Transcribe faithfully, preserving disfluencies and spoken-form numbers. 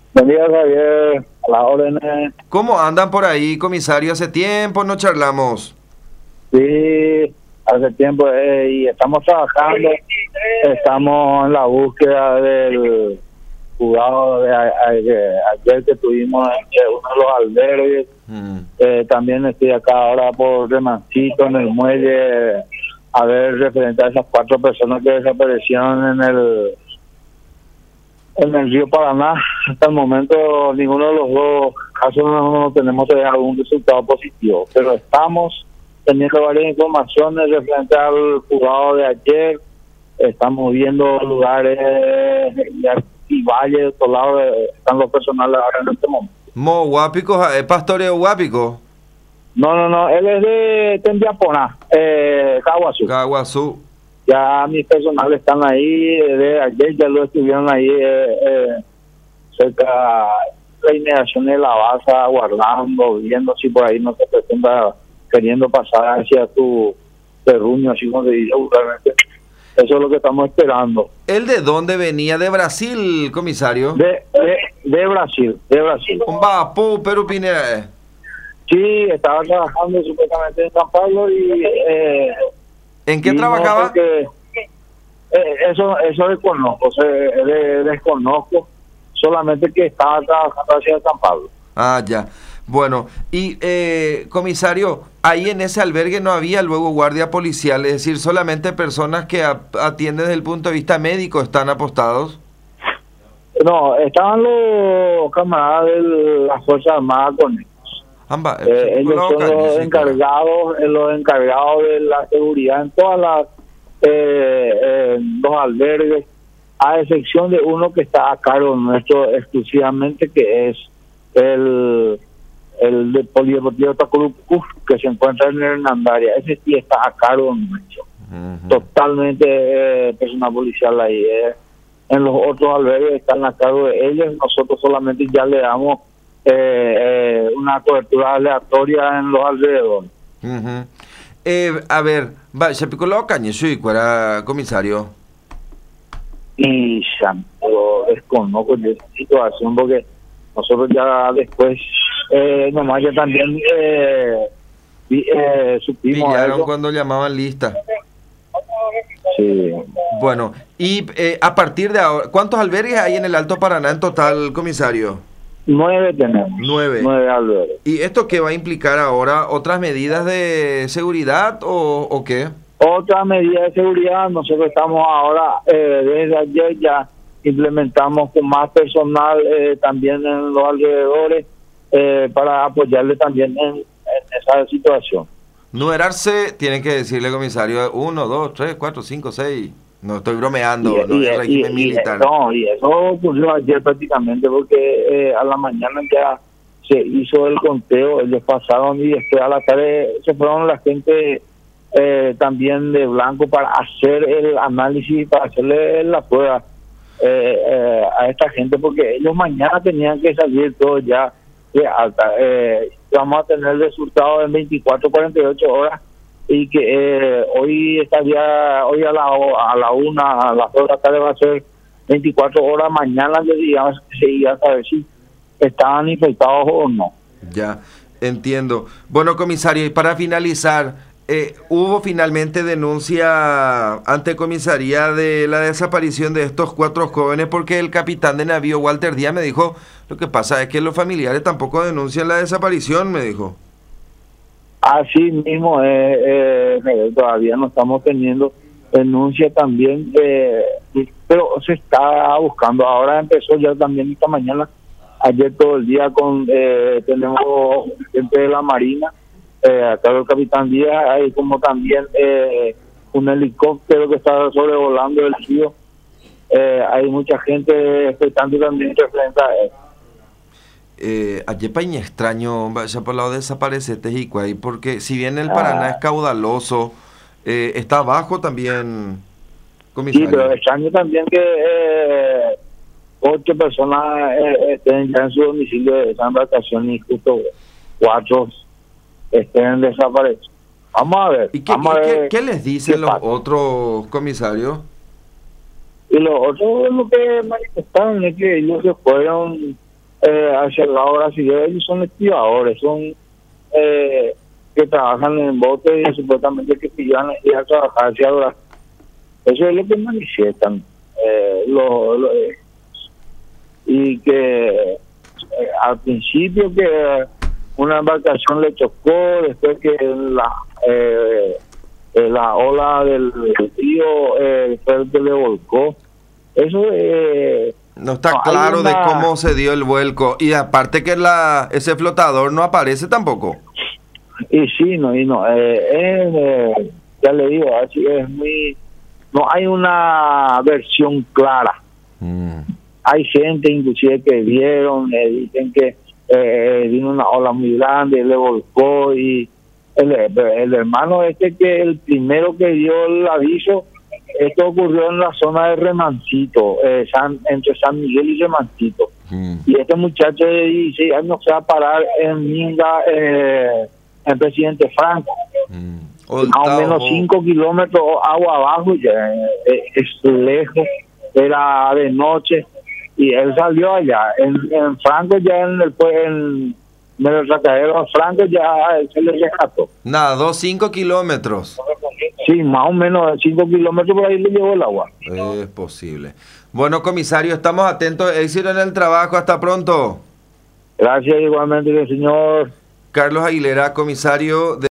Buen día, Javier. A las órdenes. ¿Cómo andan por ahí, comisario? Hace tiempo no charlamos. Sí, hace tiempo eh, y estamos trabajando. Estamos en la búsqueda del juzgado de, a- a- de ayer que tuvimos en uno de los albergues. Mm. Eh, también estoy acá ahora por Remancito, en el muelle, a ver, referente a esas cuatro personas que desaparecieron en el en el río Paraná. Hasta el momento ninguno de los dos casos no, no tenemos todavía algún resultado positivo, pero estamos teniendo varias informaciones referente al juzgado de ayer. Estamos viendo lugares y, y valles de otro lado, eh, están los personales ahora en este momento. Mo Guápico, eh, pastoreo Guápico, No, no, no, él es de Tembiapona, eh, Caguazú. Caguazú. Ya mis personales están ahí, eh, de ayer ya lo estuvieron ahí eh, eh, cerca de la inmediación de la base, aguardando, viendo si por ahí no se presenta queriendo pasar hacia tu terruño, así como se dice vulgarmente. Eso es lo que estamos esperando. ¿Él de dónde venía? ¿De Brasil, comisario? De, de, de Brasil, de Brasil. Un Bapu, Perú Pinera. Sí, estaba trabajando supuestamente en San Pablo y... Eh, ¿En qué y no, trabajaba? porque, eh, eso eso desconozco, o sea, de- desconozco, solamente que estaba trabajando hacia San Pablo. Ah, ya. Bueno, y eh, comisario, ahí en ese albergue no había luego guardia policial, es decir, solamente personas que a- atienden desde el punto de vista médico están apostados. No, estaban los camaradas de la Fuerza Armada con ellos. Amba, Eh, ellos son los encargados, eh, los encargados de la seguridad en todas las eh, eh, los albergues, a excepción de uno que está a cargo nuestro exclusivamente, que es el el de Polideportivo Tacurucú, que se encuentra en Hernandaria. Ese sí está a cargo nuestro, Ujú. totalmente eh, personal policial ahí. eh. En los otros albergues están a cargo de ellos, nosotros solamente ya le damos eh, eh, una cobertura aleatoria en los alrededores. Ujú. Eh, a ver, va, se picó la caña, sí, era comisario. Y ya no desconozco de esa situación, porque nosotros ya después, eh, nomás ya también eh, vi- eh, supimos Pillaron eso. cuando llamaban lista. Sí. Bueno, y eh, a partir de ahora, ¿cuántos albergues hay en el Alto Paraná en total, comisario? Nueve tenemos. Nueve. Nueve albergues. ¿Y esto qué va a implicar ahora? ¿Otras medidas de seguridad o, o qué? Otra medida de seguridad, nosotros estamos ahora, eh, desde ayer ya implementamos con más personal eh, también en los alrededores eh, para apoyarle también en, en esa situación. Numerarse, tienen que decirle, comisario, uno, dos, tres, cuatro, cinco, seis. No estoy bromeando, Y- no y- es el régimen y- y- militar. no, y eso ocurrió ayer prácticamente porque eh, a la mañana ya se hizo el conteo, ellos pasaron y después a la tarde se fueron la gente eh, también de blanco para hacer el análisis, para hacerle la prueba eh, eh, a esta gente, porque ellos mañana tenían que salir todos ya de alta. Eh, vamos a tener resultados en veinticuatro, cuarenta y ocho horas, y que eh, hoy estaría, hoy a la a la una, a las dos de la tarde va a ser veinticuatro horas, mañana le digamos se iba a saber si estaban infectados o no. Ya, entiendo. Bueno, comisario, y para finalizar, eh, ¿hubo finalmente denuncia ante comisaría de la desaparición de estos cuatro jóvenes? Porque el capitán de navío, Walter Díaz, me dijo, lo que pasa es que los familiares tampoco denuncian la desaparición, me dijo. Así mismo, eh, eh, todavía no estamos teniendo denuncia también, eh, pero se está buscando. Ahora empezó ya también esta mañana, ayer todo el día con eh, tenemos gente de la Marina, eh, acá el capitán Díaz, hay como también eh, un helicóptero que está sobrevolando el río. Eh, hay mucha gente expectante también referente a eso. Eh, ayer pañe extraño, vaya por el lado de desaparecer Tejicuay, porque si bien el Paraná Ah. es caudaloso, eh, está bajo también, Sí, comisario. pero extraño también que eh, ocho personas eh, estén ya en su domicilio de esa embarcación y justo cuatro estén desaparecidos. Vamos a ver. ¿Y qué, vamos y a qué- ver qué les dicen qué los pasa. otros comisarios? Y los otros lo que manifestaron es que ellos se fueron eh, hacia el lado brasileño. Ellos son estibadores, son eh, que trabajan en botes y supuestamente que pillan ir a trabajar hacia Brasil. Eso es lo que manifiestan. Eh, lo, lo, eh, y que eh, al principio que una embarcación le chocó, después que la eh, eh, la ola del río eh, fue el que le volcó. Eso eh, no está no, claro una... de cómo se dio el vuelco, y aparte que la ese flotador no aparece tampoco. Y sí, no, y no, eh, eh, ya le digo, así es muy, no hay una versión clara. Mm. Hay gente inclusive que vieron, eh, dicen que eh, vino una ola muy grande, le volcó, y el, el hermano este que el primero que dio el aviso, esto ocurrió en la zona de Remancito, eh, San, entre San Miguel y Remancito. Mm. Y este muchacho de dieciséis años se va a parar en Minga, eh, en Presidente Franco. Mm. Más o menos cinco kilómetros agua abajo, ya eh, es lejos, era de noche, y él salió allá. En, en Franco, ya en el en, en el Sacadero Franco, ya se le rescató. Nada, dos, cinco kilómetros. Sí, más o menos cinco kilómetros por ahí le llevó el agua. Es posible. Bueno, comisario, estamos atentos. Éxito en el trabajo. Hasta pronto. Gracias igualmente, señor Carlos Aguilera, comisario de